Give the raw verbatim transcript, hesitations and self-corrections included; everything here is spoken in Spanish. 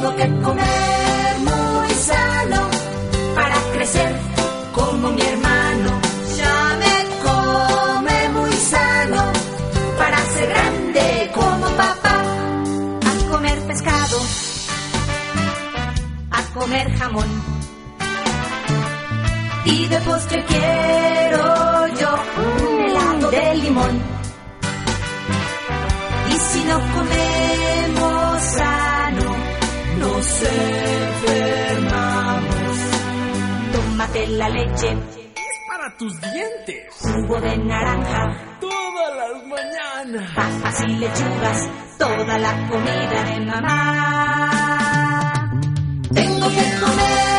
Tengo que comer muy sano para crecer como mi hermano. Ya me come muy sano para ser grande como papá. A comer pescado, a comer jamón, y de postre quiero yo un helado de limón. Y si no comemos sano, nos enfermamos. Tómate la leche, es para tus dientes. Jugo de naranja, todas las mañanas. Papas y lechugas, toda la comida de mamá. Tengo que comer